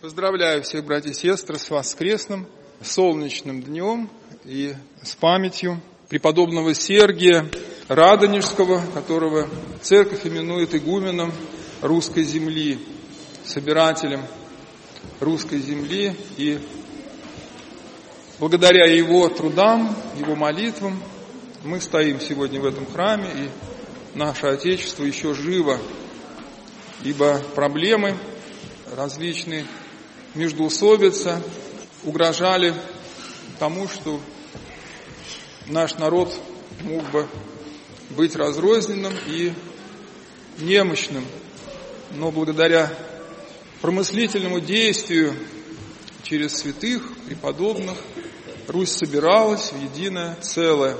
Поздравляю всех братьев и сестр с воскресным, солнечным днем и с памятью преподобного Сергия Радонежского, которого церковь именует игуменом русской земли, собирателем русской земли. И благодаря его трудам, его молитвам мы стоим сегодня в этом храме, и наше Отечество еще живо, ибо проблемы различные, междоусобица угрожали тому, что наш народ мог бы быть разрозненным и немощным. Но благодаря промыслительному действию через святых, преподобных, Русь собиралась в единое целое.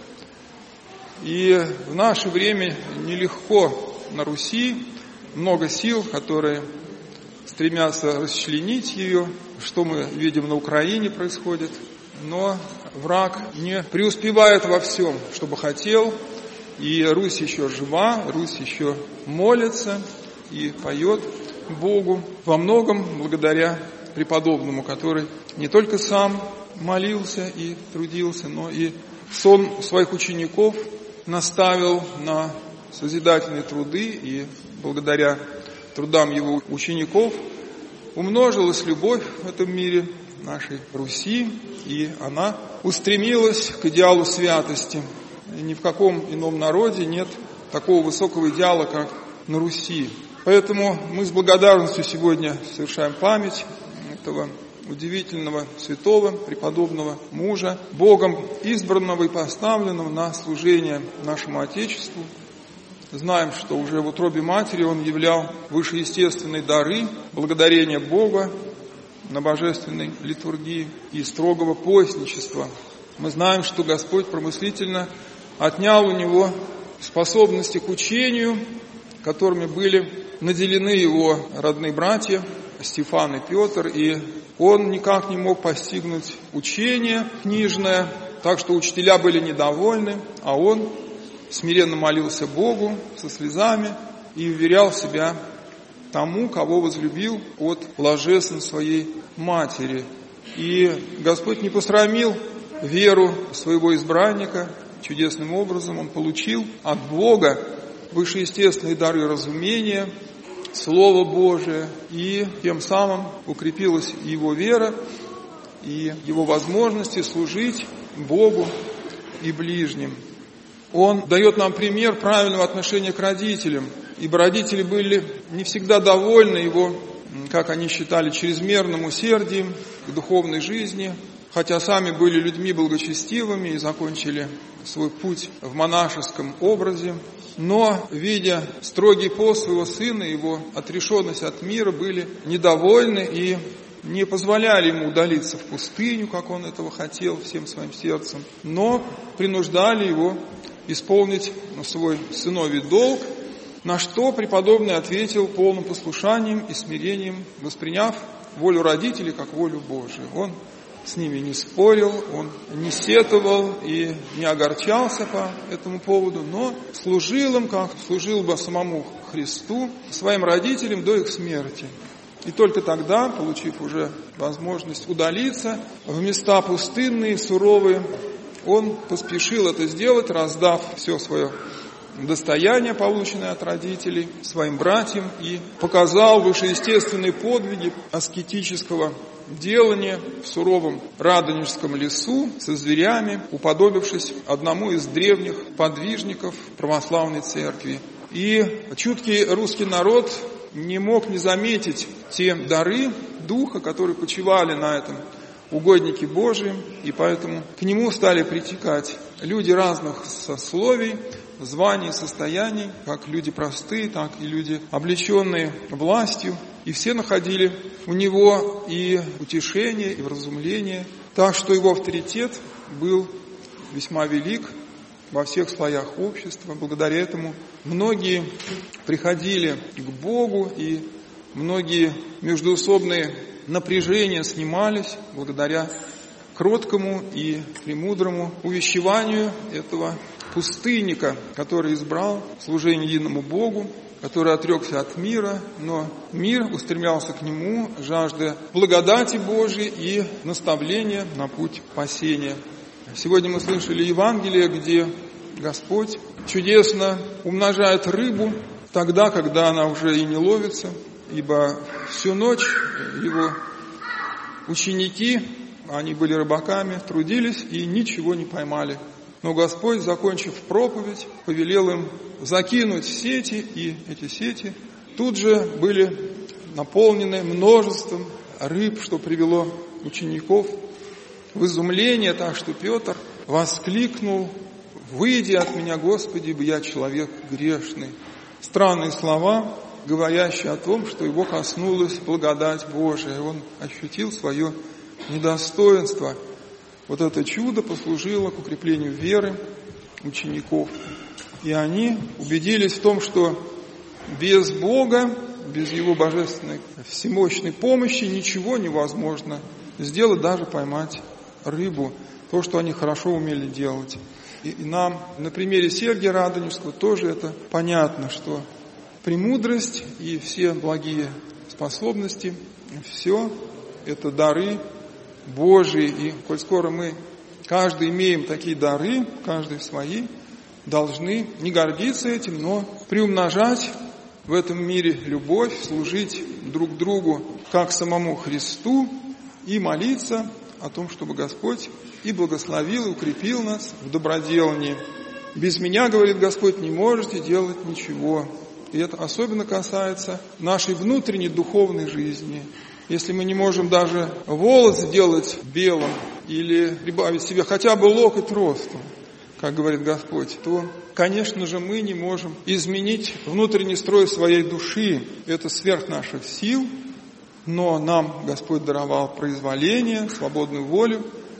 И в наше время нелегко на Руси, много сил, которые стремятся расчленить ее, что мы видим на Украине происходит. Но враг не преуспевает во всем, что бы хотел. И Русь еще жива, Русь еще молится и поет Богу. Во многом благодаря преподобному, который не только сам молился и трудился, но и сон своих учеников наставил на созидательные труды. И благодаря трудам его учеников умножилась любовь в этом мире нашей Руси, и она устремилась к идеалу святости. И ни в каком ином народе нет такого высокого идеала, как на Руси. Поэтому мы с благодарностью сегодня совершаем память этого удивительного святого, преподобного мужа, Богом избранного и поставленного на служение нашему Отечеству. Знаем, что уже в утробе матери он являл вышеестественные дары, благодарения Бога на божественной литургии и строгого постничества. Мы знаем, что Господь промыслительно отнял у него способности к учению, которыми были наделены его родные братья Стефан и Петр, и он никак не мог постигнуть учение книжное, так что учителя были недовольны, а он смиренно молился Богу со слезами и уверял себя тому, кого возлюбил от блаженства своей матери. И Господь не посрамил веру своего избранника. Чудесным образом он получил от Бога вышеестественные дары разумения, Слово Божие, и тем самым укрепилась его вера и его возможности служить Богу и ближним. Он дает нам пример правильного отношения к родителям, ибо родители были не всегда довольны его, как они считали, чрезмерным усердием к духовной жизни, хотя сами были людьми благочестивыми и закончили свой путь в монашеском образе. Но, видя строгий пост своего сына, его отрешенность от мира, были недовольны и не позволяли ему удалиться в пустыню, как он этого хотел всем своим сердцем, но принуждали его исполнить свой сыновий долг, на что преподобный ответил полным послушанием и смирением, восприняв волю родителей как волю Божию. Он с ними не спорил, он не сетовал и не огорчался по этому поводу, но служил им, как служил бы самому Христу, своим родителям до их смерти. И только тогда, получив уже возможность удалиться в места пустынные, суровые, он поспешил это сделать, раздав все свое достояние, полученное от родителей, своим братьям, и показал вышеестественные подвиги аскетического делания в суровом Радонежском лесу со зверями, уподобившись одному из древних подвижников православной церкви. И чуткий русский народ не мог не заметить те дары Духа, которые почивали на этом угодники Божии, и поэтому к нему стали притекать люди разных сословий, званий, состояний, как люди простые, так и люди, облеченные властью, и все находили у него и утешение, и вразумление, так что его авторитет был весьма велик во всех слоях общества. Благодаря этому многие приходили к Богу, и многие междоусобные напряжения снимались благодаря кроткому и премудрому увещеванию этого пустынника, который избрал служение единому Богу который отрекся от мира, но мир устремлялся к нему, жаждя благодати Божией и наставления на путь спасения. Сегодня мы слышали Евангелие, где Господь чудесно умножает рыбу тогда, когда она уже и не ловится, ибо всю ночь его ученики, они были рыбаками, трудились и ничего не поймали. Но Господь, закончив проповедь, повелел им закинуть сети, и эти сети тут же были наполнены множеством рыб, что привело учеников в изумление, так что Петр воскликнул: «Выйди от меня, Господи, ибо я человек грешный». Странные слова, говорящие о том, что его коснулась благодать Божия, он ощутил свое недостоинство. Вот это чудо послужило к укреплению веры учеников. И они убедились в том, что без Бога, без Его божественной всемощной помощи ничего невозможно сделать, даже поймать рыбу, то, что они хорошо умели делать. И нам на примере Сергия Радонежского тоже это понятно, что премудрость и все благие способности, все это дары Божии. И коль скоро мы каждый имеем такие дары, каждый свои, должны не гордиться этим, но приумножать в этом мире любовь, служить друг другу как самому Христу и молиться о том, чтобы Господь и благословил, и укрепил нас в доброделании. Без меня, говорит Господь, не можете делать ничего. И это особенно касается нашей внутренней духовной жизни. Если мы не можем даже волос сделать белым или прибавить себе хотя бы локоть росту, как говорит Господь, то, конечно же, мы не можем изменить внутренний строй своей души. Это сверх наших сил, но нам Господь даровал произволение, свободную волю,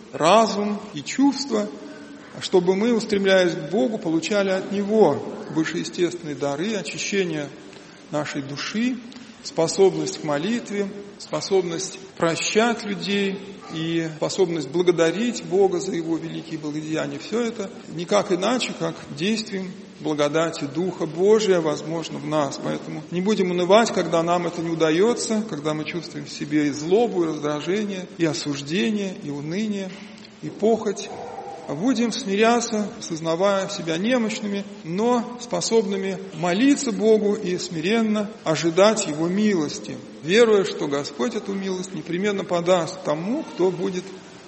разум и чувства, чтобы мы, устремляясь к Богу, получали от Него вышеестественные дары, очищение нашей души, способность к молитве, способность прощать людей и способность благодарить Бога за Его великие благодеяния. Все это никак иначе, как действием благодати Духа Божия возможно в нас. Поэтому не будем унывать, когда нам это не удается, когда мы чувствуем в себе и злобу, и раздражение, и осуждение, и уныние, и похоть. Будем смиряться, сознавая себя немощными, но способными молиться Богу и смиренно ожидать Его милости, веруя, что Господь эту милость непременно подаст тому, кто будет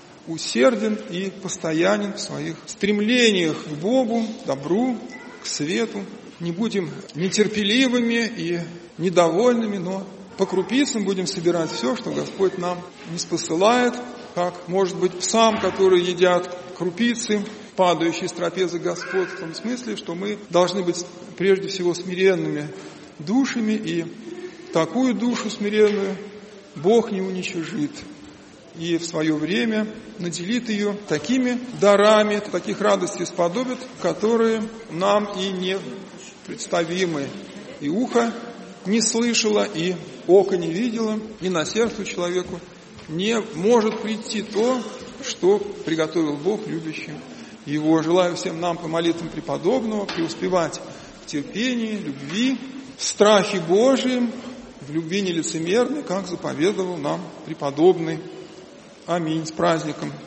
усерден и постоянен в своих стремлениях к Богу, к добру, к свету. Не будем нетерпеливыми и недовольными, но по крупицам будем собирать все, что Господь нам ниспосылает, как, может быть, псам, которые едят крупицы, падающие с трапезы Господь, в том смысле, что мы должны быть прежде всего смиренными душами, и такую душу смиренную Бог не уничижит, и в свое время наделит ее такими дарами, таких радостей сподобит, которые нам и не представимы, и ухо не слышало, и око не видело, и на сердце человеку не может прийти то, что приготовил Бог любящим Его. Желаю всем нам по молитвам преподобного преуспевать в терпении, любви, в страхе Божием, в любви нелицемерной, как заповедовал нам преподобный. Аминь. С праздником!